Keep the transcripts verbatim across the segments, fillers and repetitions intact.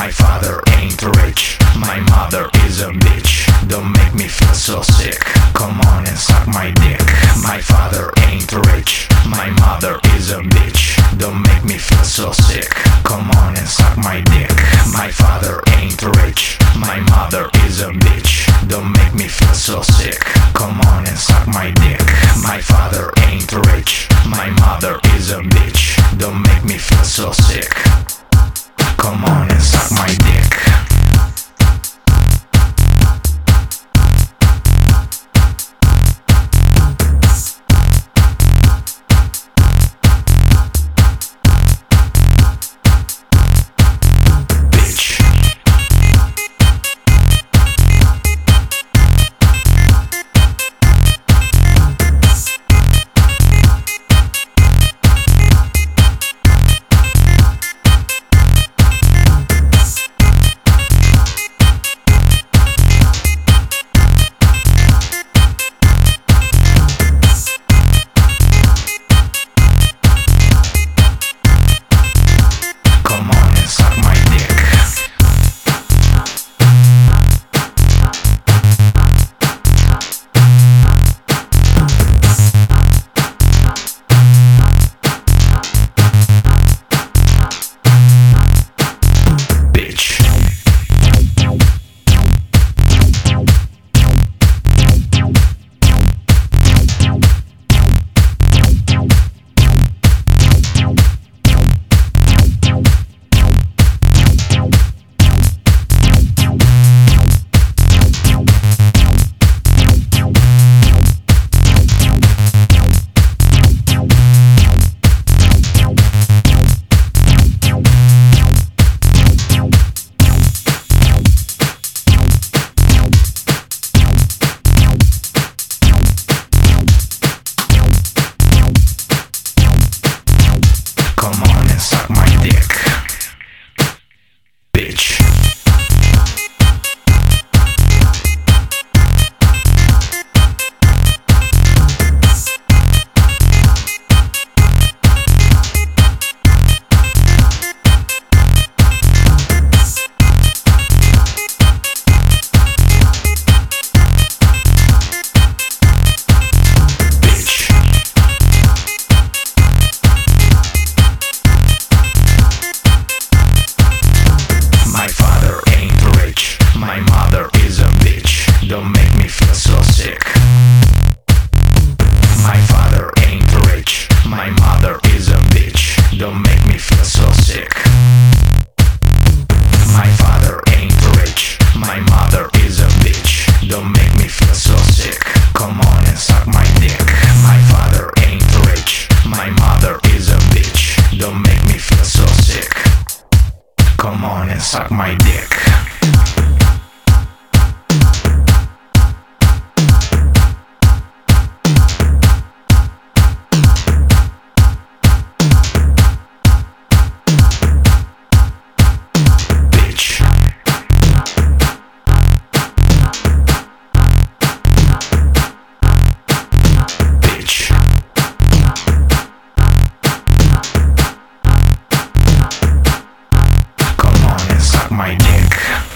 My father ain't rich, my mother is a bitch. Don't make me feel so sick, come on and suck my dick. My father ain't rich, my mother is a bitch. Don't make me feel so sick, come on and suck my dick. My father ain't rich, my mother is a bitch. Don't make me feel so sick, come on and suck my dick. My father ain't rich, my mother is a bitch. Don't make me feel so sick, come on and suck my dick. Don't make me feel so sick. My father ain't rich, my mother is a bitch. Don't make me feel so sick. My father ain't rich, my mother is a bitch. Don't make me feel so sick, come on and suck my dick. My father ain't rich, my mother is a bitch. Don't make me feel so sick, come on and suck my dick. My dick.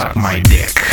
suck my dick.